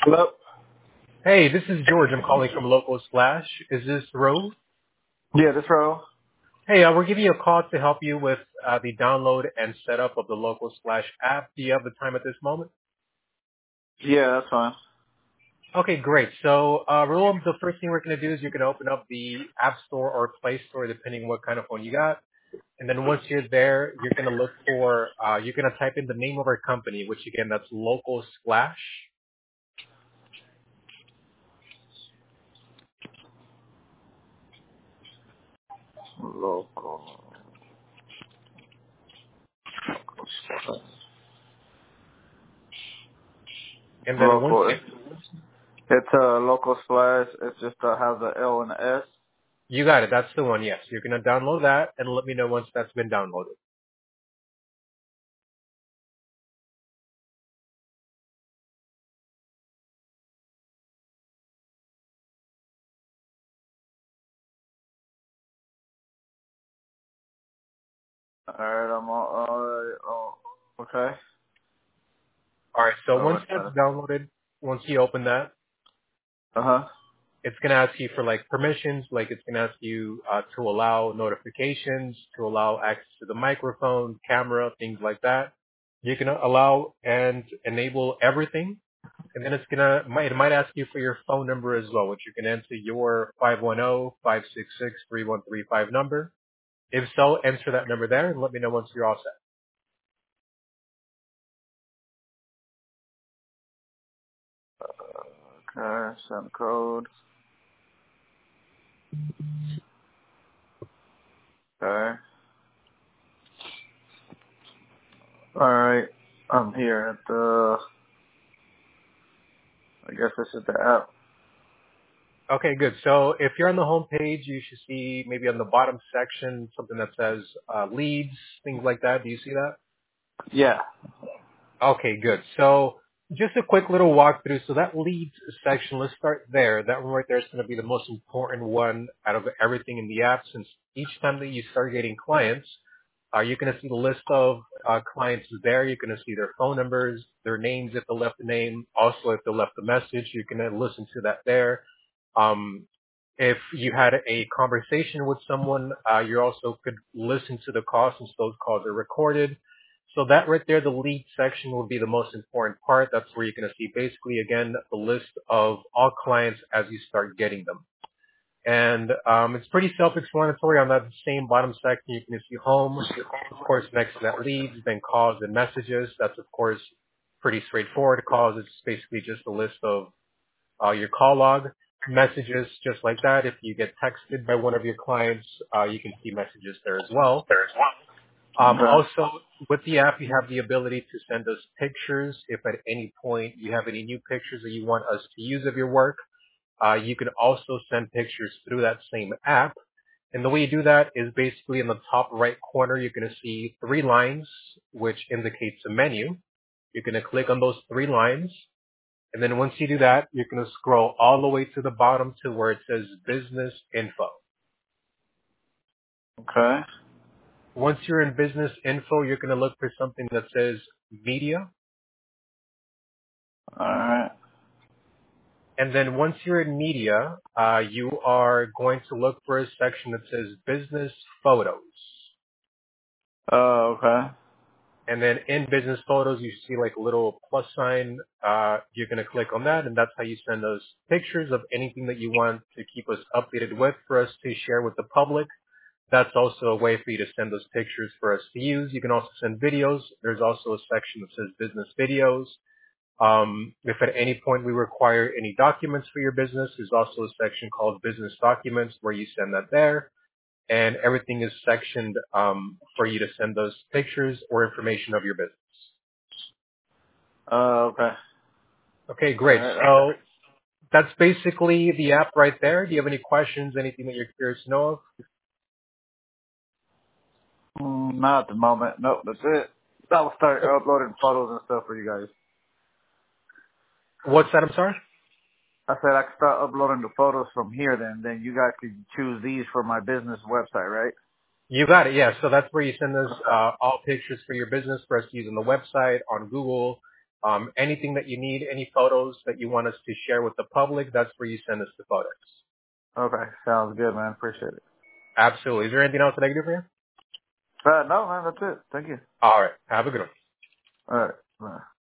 Hello? Hey, this is George. I'm calling from Local Splash. Is this Rove? Yeah, this row. Hey, we're giving you a call to help you with the download and setup of the Local Splash app. Do you have the time at this moment? Yeah, that's fine. Okay, great. So, Rove, the first thing we're going to do is you're going to open up the App Store or Play Store, depending on what kind of phone you got. And then once you're there, you're going to look for, you're going to type in the name of our company, which again, that's Local Splash. Local. And then once Local. It's a local splash. It's just has a L and a S. you got it, that's the one, yes. You're going to download that and let me know once that's been downloaded. Alright, I'm on. Alright. Oh, okay. All right. So Oh, once what's that's that? downloaded, once you open that, Uh huh. it's going to ask you for like permissions, like it's going to ask you to allow notifications, to allow access to the microphone, camera, things like that. You can allow and enable everything. And then it might ask you for your phone number as well, which you can enter your 510-566-3135 number. If so, enter that number there and let me know once you're all set. Okay, send code. Okay. Alright. I'm here at the. I guess this is the app. Okay, good. So if you're on the home page, you should see maybe on the bottom section something that says leads, things like that. Do you see that? Yeah. Okay, good. So just a quick little walkthrough. So that leads section, let's start there. That one right there is going to be the most important one out of everything in the app, since each time that you start getting clients, you're going to see the list of clients there. You're going to see their phone numbers, their names if they left a name. Also, if they left a message, you can listen to that there. Um, if you had a conversation with someone, you also could listen to the calls since those calls are recorded. So that right there, the lead section will be the most important part. That's where you're going to see basically, again, the list of all clients as you start getting them. And it's pretty self-explanatory on that same bottom section. You can see home, of course, next to that leads, then calls and messages. That's, of course, pretty straightforward. Calls is basically just a list of your call log, messages just like that. If you get texted by one of your clients, you can see messages there as well. Okay. Also, with the app, you have the ability to send us pictures. If at any point you have any new pictures that you want us to use of your work, you can also send pictures through that same app. And the way you do that is basically in the top right corner, you're going to see three lines, which indicates a menu. You're going to click on those three lines. And then once you do that, you're going to scroll all the way to the bottom to where it says business info. Okay. Once you're in business info, you're going to look for something that says media. Alright. And then once you're in media, you are going to look for a section that says business photos. Okay. And then in business photos, you see like a little plus sign. You're going to click on that, and that's how you send us pictures of anything that you want to keep us updated with for us to share with the public. That's also a way for you to send those pictures for us to use. You can also send videos. There's also a section that says business videos. If at any point we require any documents for your business, there's also a section called business documents where you send that there. And everything is sectioned for you to send those pictures or information of your business. Okay. Okay, great. Alright. So that's basically the app right there. Do you have any questions, anything that you're curious to know of? Not at the moment. Nope, that's it. I'll start uploading photos and stuff for you guys. What's that? I'm sorry? I said I could start uploading the photos from here then. Then you guys could choose these for my business website, right? You got it, yeah. So that's where you send us all pictures for your business for us to use on the website, on Google. Anything that you need, any photos that you want us to share with the public, that's where you send us the photos. Okay, sounds good, man. Appreciate it. Absolutely. Is there anything else that I can do for you? No, man, that's it. Thank you. All right. Have a good one. All right. Bye.